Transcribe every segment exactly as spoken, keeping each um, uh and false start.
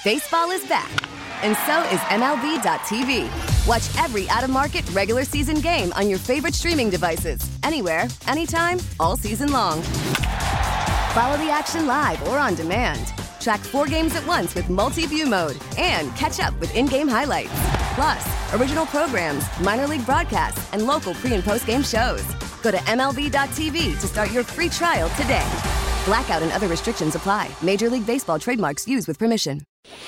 Baseball is back, and so is M L B dot T V. Watch every out-of-market regular season game on your favorite streaming devices, anywhere, anytime, all season long. Follow the action live or on demand. Track four games at once with multi-view mode and catch up with in-game highlights. Plus, original programs, minor league broadcasts, and local pre- and post-game shows. Go to M L B dot T V to start your free trial today. Blackout and other restrictions apply. Major League Baseball trademarks used with permission.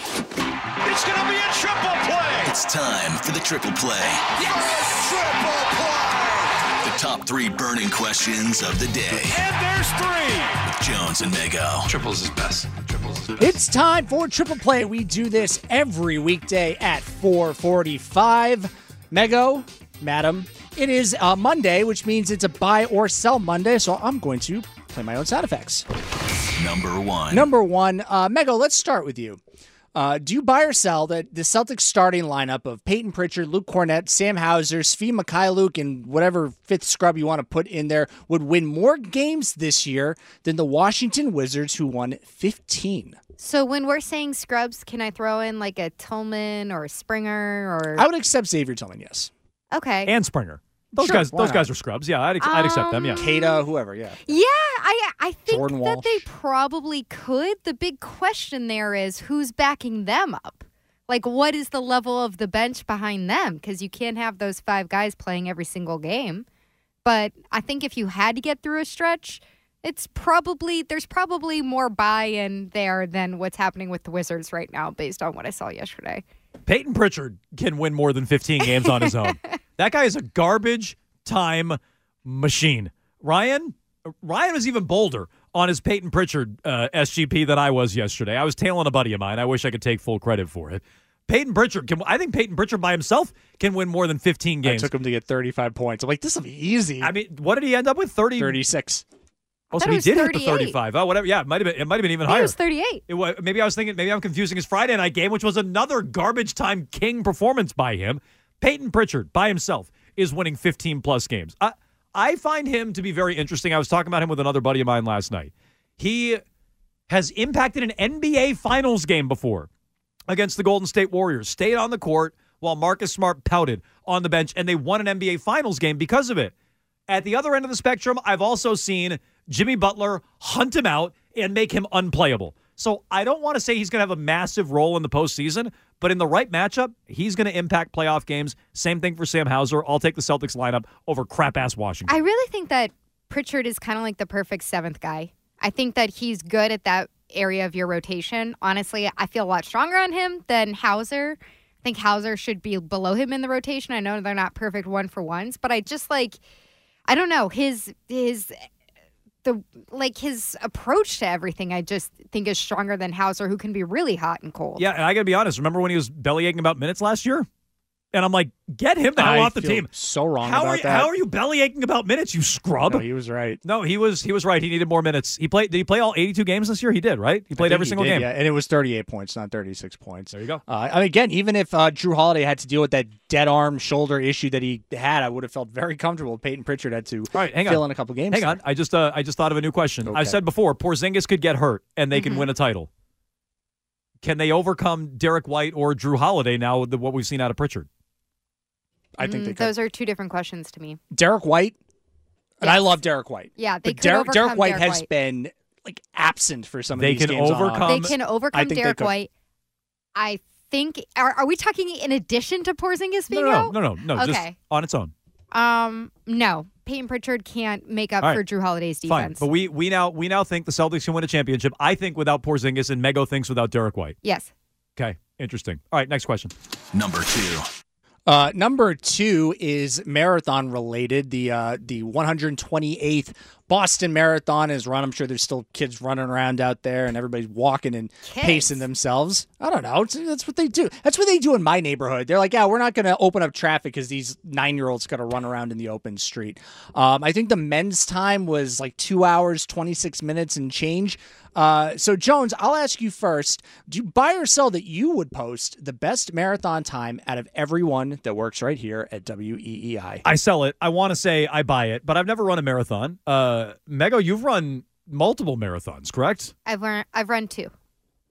It's going to be a triple play. It's time for the triple play. Yes! Triple play. The top three burning questions of the day. And there's three. With Jones and Mego. Triples is best. Triples is best. It's time for Triple Play. We do this every weekday at four forty-five. Mego, madam, it is uh, Monday, which means it's a buy or sell Monday, so I'm going to play my own sound effects. Number one. Number one, uh, Mego, let's start with you. Uh, do you buy or sell that the Celtics starting lineup of Peyton Pritchard, Luke Cornett, Sam Hauser, Svi Mikhailuk, and whatever fifth scrub you want to put in there would win more games this year than the Washington Wizards, who won fifteen? So when we're saying scrubs, can I throw in like a Tillman or a Springer or? I would accept Xavier Tillman, yes. Okay. And Springer. Those Sure, guys why those not? guys are scrubs. Yeah, I'd, I'd accept them, yeah. Kata, whoever, yeah. Yeah, I I think Jordan that Walsh. they probably could. The big question there is who's backing them up? Like, what is the level of the bench behind them? Because you can't have those five guys playing every single game. But I think if you had to get through a stretch, it's probably there's probably more buy-in there than what's happening with the Wizards right now, based on what I saw yesterday. Peyton Pritchard can win more than fifteen games on his own. That guy is a garbage time machine. Ryan, Ryan was even bolder on his Peyton Pritchard uh, S G P than I was yesterday. I was tailing a buddy of mine. I wish I could take full credit for it. Peyton Pritchard can. I think Peyton Pritchard by himself can win more than fifteen games. I took him to get thirty-five points. I'm like, this will be easy. I mean, what did he end up with? thirty. thirty-six. Oh, thought so it he was did hit the thirty-eight. thirty-five. Oh, whatever. Yeah, it might have been. It might have been even I think higher. it was thirty-eight. It was, maybe I was thinking. Maybe I'm confusing his Friday night game, which was another garbage time king performance by him. Peyton Pritchard by himself is winning fifteen plus games. I I find him to be very interesting. I was talking about him with another buddy of mine last night. He has impacted an N B A Finals game before against the Golden State Warriors. Stayed on the court while Marcus Smart pouted on the bench, and they won an N B A Finals game because of it. At the other end of the spectrum, I've also seen Jimmy Butler hunt him out and make him unplayable. So I don't want to say he's going to have a massive role in the postseason, but in the right matchup, he's going to impact playoff games. Same thing for Sam Hauser. I'll take the Celtics lineup over crap-ass Washington. I really think that Pritchard is kind of like the perfect seventh guy. I think that he's good at that area of your rotation. Honestly, I feel a lot stronger on him than Hauser. I think Hauser should be below him in the rotation. I know they're not perfect one-for-ones, but I just like, I don't know, his his the like his approach to everything I just think is stronger than Hauser, who can be really hot and cold. Yeah, and I got to be honest. Remember when he was bellyaching about minutes last year? And I'm like, get him the hell I off the feel team. so wrong how about are you, that. How are you bellyaching about minutes, you scrub? No, he was right. No, he was he was right. He needed more minutes. He played. Did he play all eighty-two games this year? He did, right? He played I think every he single did, game. Yeah, and it was thirty-eight points, not thirty-six points. There you go. Uh, I mean, again, even if uh, Drew Holiday had to deal with that dead arm shoulder issue that he had, I would have felt very comfortable if Peyton Pritchard had to All right, hang fill on. in a couple games. Hang there. on. I just uh, I just thought of a new question. Okay. I've said before, Porzingis could get hurt and they can Mhm. win a title. Can they overcome Derek White or Drew Holiday now with the, what we've seen out of Pritchard? I think Mm, they could. Those are two different questions to me. Derek White, and I Yes. love Derek White. Yeah, they but could Derek, overcome Derek White Derek has White. been like absent for some of They these can games. on- overcome- They Um, can I overcome think they Derek could. White. I think. Are, are we talking in addition to Porzingis No, being no, no, out? no, no, no. Just Okay. on its own. Um, no. Peyton Pritchard can't make up All right. for Drew Holiday's Fine, defense. but we we now we now think the Celtics can win a championship. I think without Porzingis, and Mego thinks without Derek White. yes. Okay, interesting. All right, next question. Number two. Uh, number two is marathon related. The uh, the one hundred twenty-eighth Boston Marathon is run. I'm sure there's still kids running around out there, and everybody's walking and Kids? pacing themselves. I don't know. It's, that's what they do. That's what they do in my neighborhood. They're like, yeah, we're not going to open up traffic because these nine year olds got to run around in the open street. Um, I think the men's time was like two hours twenty-six minutes and change. Uh, so Jones, I'll ask you first. Do you buy or sell that you would post the best marathon time out of everyone that works right here at W E E I? I sell it. I want to say I buy it, but I've never run a marathon. Uh, Mego, you've run multiple marathons, correct? I've run. I've run two.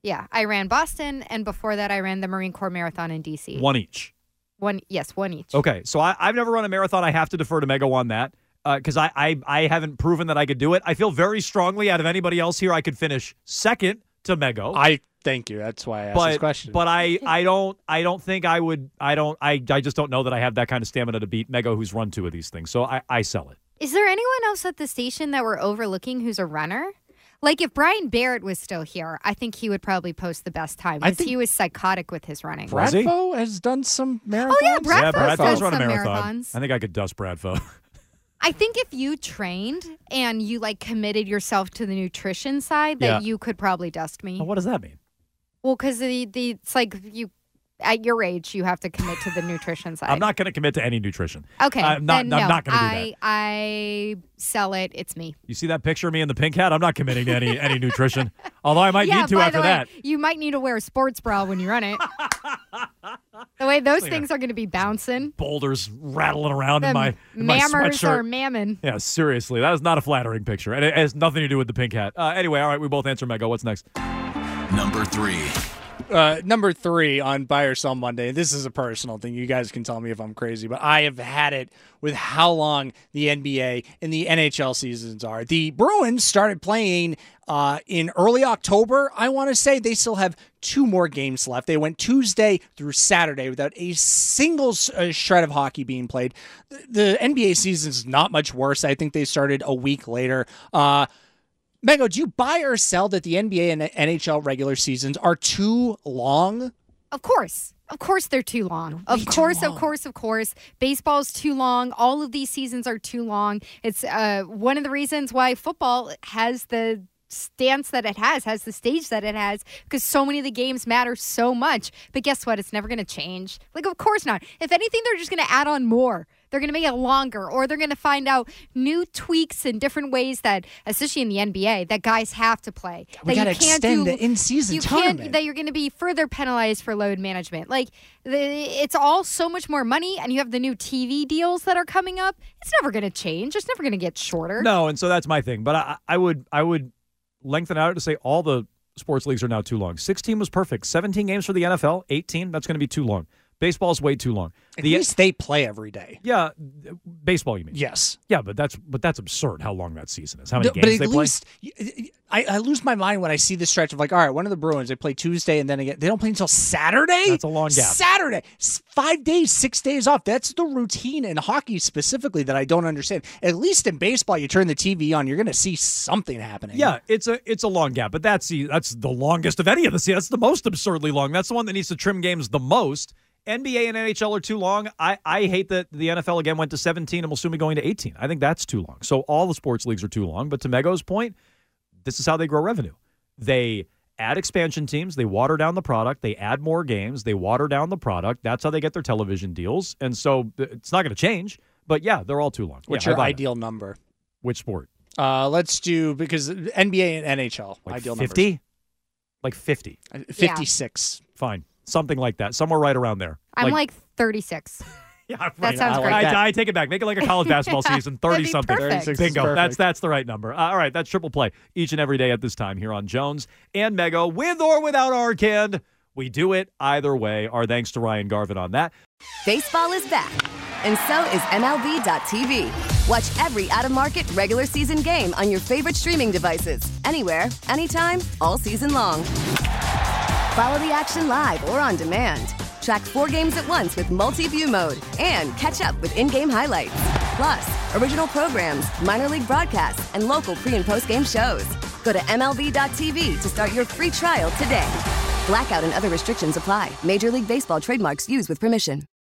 Yeah, I ran Boston, and before that, I ran the Marine Corps Marathon in D C. One each. One, yes, one each. Okay, so I, I've never run a marathon. I have to defer to Mego on that because uh, I, I I haven't proven that I could do it. I feel very strongly out of anybody else here, I could finish second to Mego. I thank you. That's why I asked but, this question. But I, I don't I don't think I would. I don't. I, I just don't know that I have that kind of stamina to beat Mego, who's run two of these things. So I, I sell it. Is there anyone else at the station that we're overlooking who's a runner? Like, if Brian Barrett was still here, I think he would probably post the best time I because think- he was psychotic with his running. Was he? Bradfo has done some marathons. Oh, yeah, Brad yeah, Bradfo's Bradfo's done run a some marathon. marathons. I think I could dust Bradfo. I think if you trained and you, like, committed yourself to the nutrition side, that Yeah. you could probably dust me. Well, what does that mean? Well, because the, the, it's like you, at your age, you have to commit to the nutrition side. I'm not going to commit to any nutrition. Okay, I'm not, then no, I'm not going to do I, that. I sell it. It's me. You see that picture of me in the pink hat? I'm not committing to any any nutrition. Although I might yeah, need to by after the way, that. you might need to wear a sports bra when you run it. The way those things are going to be bouncing. Boulders rattling around The in my in my mammers sweatshirt. are mammon. Yeah, seriously, that is not a flattering picture, and it has nothing to do with the pink hat. Uh, anyway, all right, we both answer Mego. What's next? Number three. Uh, number three on Buy or Sell Monday. This is a personal thing. You guys can tell me if I'm crazy, but I have had it with how long the N B A and the N H L seasons are. The Bruins started playing uh, in early October. I want to say they still have two more games left. They went Tuesday through Saturday without a single uh, shred of hockey being played. The, the N B A season is not much worse. I think they started a week later. Uh, Mego, do you buy or sell that the N B A and N H L regular seasons are too long? Of course. Of course they're too long. Way Of too course, long. of course, of course. Baseball's too long. All of these seasons are too long. It's uh, one of the reasons why football has the stance that it has, has the stage that it has, because so many of the games matter so much. But guess what? It's never going to change. Like, of course not. If anything, they're just going to add on more. They're going to make it longer, or they're going to find out new tweaks and different ways that, especially in the N B A, that guys have to play. We that gotta you can't extend do, the in-season you tournament. Can't, that you're going to be further penalized for load management. Like, the, it's all so much more money, and you have the new T V deals that are coming up. It's never going to change. It's never going to get shorter. No, and so that's my thing. But I, I would I would lengthen out to say all the sports leagues are now too long. sixteen was perfect. seventeen games for the N F L. eighteen, that's going to be too long. Baseball's way too long. At The- least they play every day. Yeah, baseball, you mean? Yes. Yeah, but that's but that's absurd how long that season is. How many No, games but they at play? least I, I lose my mind when I see the stretch of like, all right, one of the Bruins, they play Tuesday and then again. They don't play until Saturday? That's a long gap. Saturday. S- Five days, six days off. That's the routine in hockey specifically that I don't understand. At least in baseball, you turn the T V on, you're going to see something happening. Yeah, it's a it's a long gap, but that's the that's the longest of any of the seasons. That's the most absurdly long. That's the one that needs to trim games the most. N B A and N H L are too long. I, I hate that the N F L again went to seventeen and will soon be going to eighteen. I think that's too long. So all the sports leagues are too long. But to Mego's point, this is how they grow revenue. They add expansion teams. They water down the product. They add more games. They water down the product. That's how they get their television deals. And so it's not going to change. But yeah, they're all too long. What's Yeah, I your buy that. ideal number? Which sport? Uh, let's do, because N B A and N H L, Like ideal fifty? Like fifty. numbers. fifty-six. Fine. Something like that. Somewhere right around there. I'm like, thirty-six. Yeah, right. That sounds I like great. that. I, I take it back. Make it like a college basketball season, thirty That'd be something. perfect. thirty-six is Bingo. perfect. That's that's the right number. Uh, all right, that's Triple Play each and every day at this time here on Jones and Mego, with or without Arcand. We do it either way. Our thanks to Ryan Garvin on that. Baseball is back, and so is M L B dot T V. Watch every out-of-market regular season game on your favorite streaming devices, anywhere, anytime, all season long. Follow the action live or on demand. Track four games at once with multi-view mode and catch up with in-game highlights. Plus, original programs, minor league broadcasts, and local pre- and post-game shows. Go to M L B dot T V to start your free trial today. Blackout and other restrictions apply. Major League Baseball trademarks used with permission.